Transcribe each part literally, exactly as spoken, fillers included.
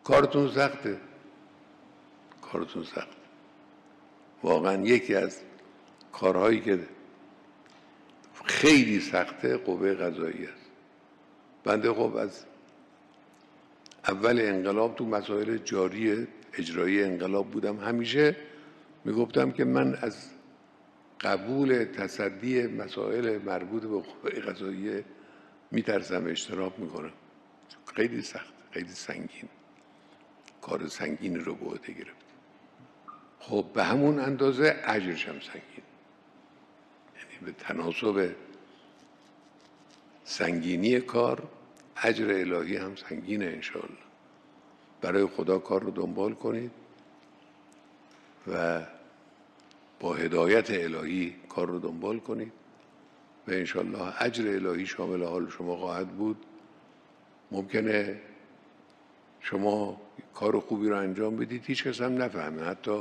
کارتون سخته، کارتون سخته. واقعا یکی از کارهایی که خیلی سخته قوه قضاییه است. بنده خب از اول انقلاب تو مسائل جاری اجرایی انقلاب بودم. همیشه میگفتم که من از قبول تصدی مسائل مربوط به قوه قضاییه میترسم، اشتراب میکنم. خیلی سخت، خیلی سنگین، کار سنگینی رو به عهده گرفت. خب به همون اندازه اجرش هم سنگین، یعنی به تناسب سنگینی کار اجر الهی هم سنگینه. انشاءالله برای خدا کار رو دنبال کنید و با هدایت الهی کار رو دنبال کنید و انشاءالله اجر الهی شامل حال شما خواهد بود. ممکنه شما کار خوبی رو انجام بدید هیچ کس هم نفهمه، حتی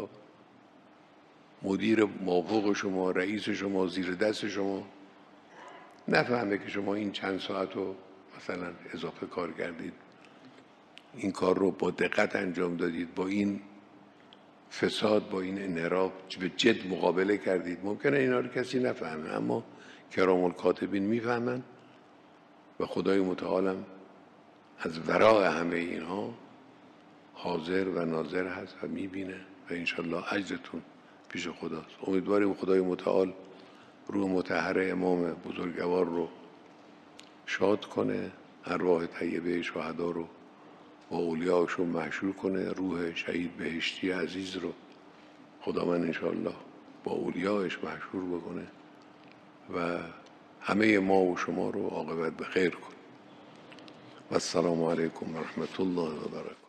مدیر موافق شما، رئیس شما، زیر دست شما نفهمه که شما این چند ساعت رو مثلا اضافه کار کردید، این کار رو با دقت انجام دادید، با این فساد، با این انحراف به جد مقابله کردید. ممکنه اینا رو کسی نفهمه، اما کرام الکاتبین میفهمن و خدای متعالم از وراء همه اینها حاضر و ناظر هست و میبینه و انشالله اجرتون پیش خداست. امیدواریم خدای متعال روح مطهر امام بزرگوار رو شاد کنه، ارواح طیبه شهدا رو با اولیاءشون محشور کنه، روح شهید بهشتی عزیز رو خدا من انشاءالله با اولیاءش محشور بکنه و همه ما و شما رو عاقبت به خیر کنه. و السلام علیکم و رحمت الله و برکاته.